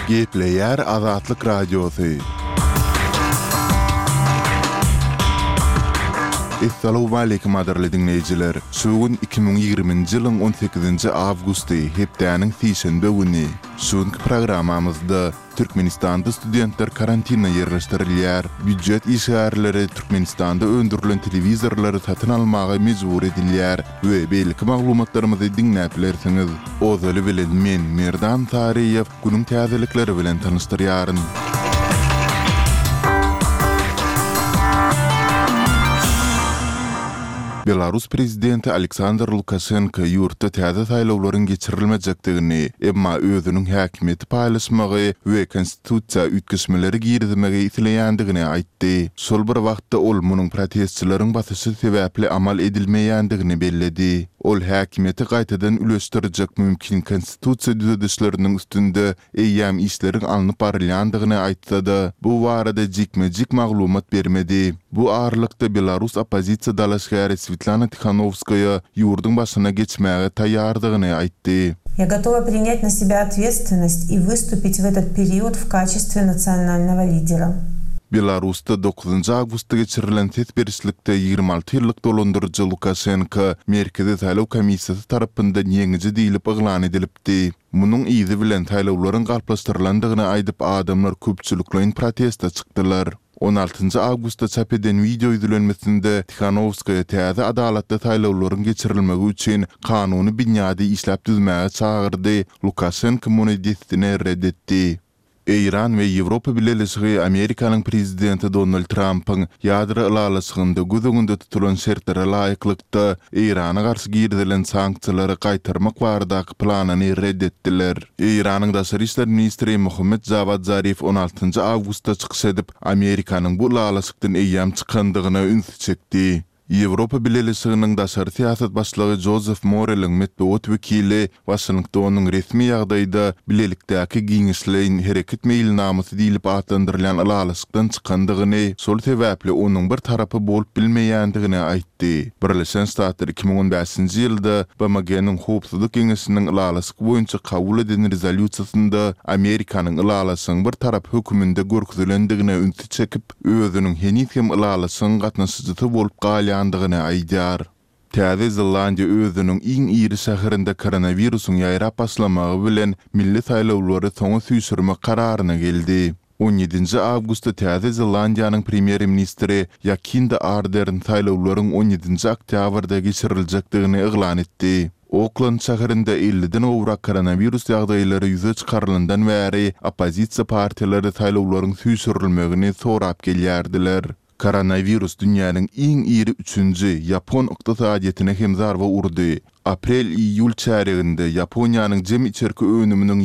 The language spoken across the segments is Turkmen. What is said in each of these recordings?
Gepleyer Azatlyk Radiosu. Assalamu alaykum adarly dinleyijiler. Şugun 2020-nji ýylyň 18-nji awgusty hepdäniň sişenbe güni. Şuňky programamyzda Türkmenistanda studentler karantina ýerleşdirilýär. Büdjet işgärleri Türkmenistanda öndürilen telewizorlary satyn almagy mejbur edilýär we belki maglumatlarymyzy dinläplersiňiz. Ozaly bilen men Merdan Tariýew günüň täzelikleri bilen tanışdyrýaryn. Belarus prezidenti Aleksandr Lukashenko ýurtda täze saýlawlaryň geçirilmejekdigini, emma özüniň häkimeti paýlaşmagy we konstitusiýa ütküsmeleri girizmegi isleýändigini aýtdy. Şol bir wagtda ol munyň protestçilaryň basyşy sebäpli amal edilmeýändigini belledi. Ol häkimeti gaýtadan üleşdirjek mümkin konstitusiýa düzedişleriniň üstünde eýýäm işleriň alınıp barylýandygyny aýtdy. Bu barada jikme-jik maglumat bermedi. Bu aralykda Belarus opozisiýa dalaşgary Svetlana Tikhanovskaya ýurduň başyna geçmäge taýýardygyny aýtdy. Я готова принять на себя ответственность и выступить в этот период в качестве национального лидера. Belarusda 9-njy awgustda geçirilen tetberişlikde 26 ýyllyk dolandyrjy Lukashenko Merkezi Saýlaw Komissiýasy tarapyndan ýeňiji diýilip eglan edilipdi. Munyň izi bilen saýlawlaryň galplaşdyrlandygyny aýdyp adamlar köpçülikleň protesta çykdylar. 16-njy awgustda çap eden video izlenmesinde Tikhanovskaya täze adalatda saýlawlaryň geçirilmegi üçin kanuny binýady işläp düzmäge çagyrdy. Lukashenko muny destine reddetdi. İran we Ýewropa bileşigi Amerikanyň prezidenti Donald Trump'yň ýadra ýalaşygynda gözüňde tutulan şertlere laýyklykda Irana garşy girilen sanksiýalary gaýtarmak baradaky planyny reddetdiler. Iranyň daşary işler ministri Mohammed Javad Zarif 16-njy awgustda çykyş edip Amerikanyň bu ýalaşykdan eýýäm çykandygyna üns çekdi. Ýewropa bileşiginiň daşary siýasat başlygy Joseph Borrell'in metbuat wekili Washingtonyň resmi ýagdaýda bilelikdäki giňişleýin hereket meýilnamasy diýilip atlandyrylan ýalaşykdan çykandygyny, şol sebäpli onuň bir tarapy bolup bilmeýändigini aýtdy. Birleşen Ştatlar 2015-nji ýylda BMG-niň howpsuzlyk geňeşiniň ýalaşyk boýunça kabul edilen rezolýusiýasynda Amerikanyň ýalaşygyň bir tarap höküminde görkezlendigine üns çekip, özüniň henüzem ýalaşygyň gatnaşyjy bolup galýandygyny aýdýar. Täze Zelandiýa özüniň iň iri şäherinde koronawirusyň ýaýrap başlamagy bilen milli saýlawlary soňa süýsürme kararyna geldi. 17-nji awgustda Täze Zelandiýanyň premier ministri Jacinda Ardern saýlawlaryň 17-nji oktýabrda geçiriljekdigini eglan etdi. Oakland şäherinde 50-den owrak koronawirus ýagdaýlary ýüze çykarylandan bäri opozisiýa partiýalary saýlawlaryň süýsürilmegini sorap gelýärdiler. Koronavirus dünýäniň iň iri 3-nji Ýapon ykdysadyetine hem zarba urdy. Aprel-iýul çäreginde Ýaponiýanyň jem içerki önüminiň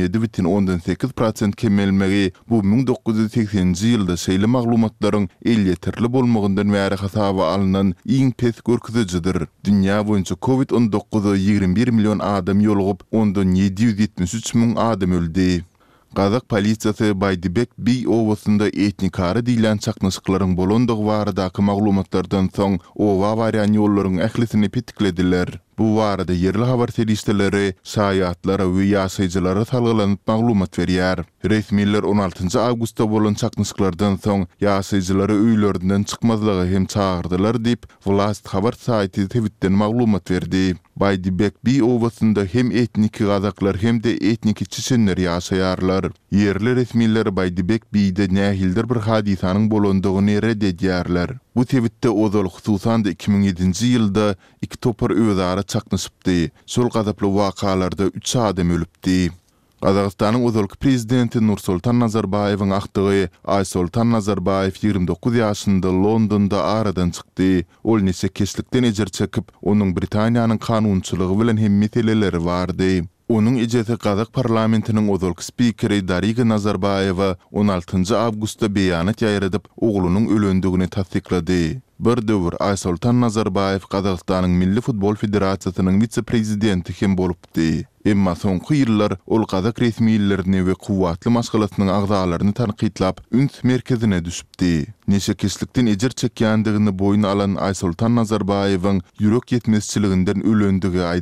27,8% kemelmegi bu 1980-nji ýylda şeýle maglumatlaryň elýeterli bolmagyndan bäri hasaba alynan iň pes görkezijidir. Dünýä boýunça COVID-19 21 million adam ýolugyp, ondan 773 000 adam öldi. Gazak polisiýasy Baydybek Bey owasynda etnikary diýilen çaknaşyklaryň bolandygy baradaky maglumatlardan soň owa barýan ýollaryň ählisini petiklediler. Bu barada yerli habar serişdeleri, saýatlara we ýaşaýjylara salgylanyp maglumat berýär. Resmiler 16-njy awgustda bolan çaknaşyklardan soň ýaşaýjylary öýlerinden çykmazlygy hem çagyrdylar diýip Vlast habar saýty Twitterden maglumat berdi. Baydybek Bey owasynda hem etnik gazaklar hem de etnik çeçenler ýaşaýarlar. Yerli resmiler Baydybek Bey'de nähildir bir hadisanyň bolandygyny reddedýärler. Bu Twitter'de ozal hususan da 2007-nji ýylda iki topar özara çaknaşypdy. Şol gazaply wakalarda 3 adam ölüpdi. Qazaqstanyň ozalky prezidenti Nursultan Nazarbayewiň agtygy Aysultan Nazarbayew 29 ýaşynda Londonda aradan çykdy. Ol nese keslikden ejer çekip, onuň Britaniýanyň kanunçylygy bilen hem meseleleri bardy. Onun ejesi Qazaq parlamentiniň ozalky spikeri Dariga Nazarbayewa 16-njy awgustda beýanat ýaýradyp, oglunyň ölendigini tasdiklady. Bir döwür Aysultan Nazarbayew Qazaqstanyň Milli Futbol Federasiýasynyň vitse-prezidenti hem bolupdy. Emma soňky ýyllar ol Qazaq resmiýetlerini we kuwatly maşgalatynyň agzalaryny tanqidlap, üns merkezine düşüpdi. Neşe keslikden ejer çekýändigini boyuna alan Aysultan Nazarbayewiň ýürek ýetmezçiliginden ölendigi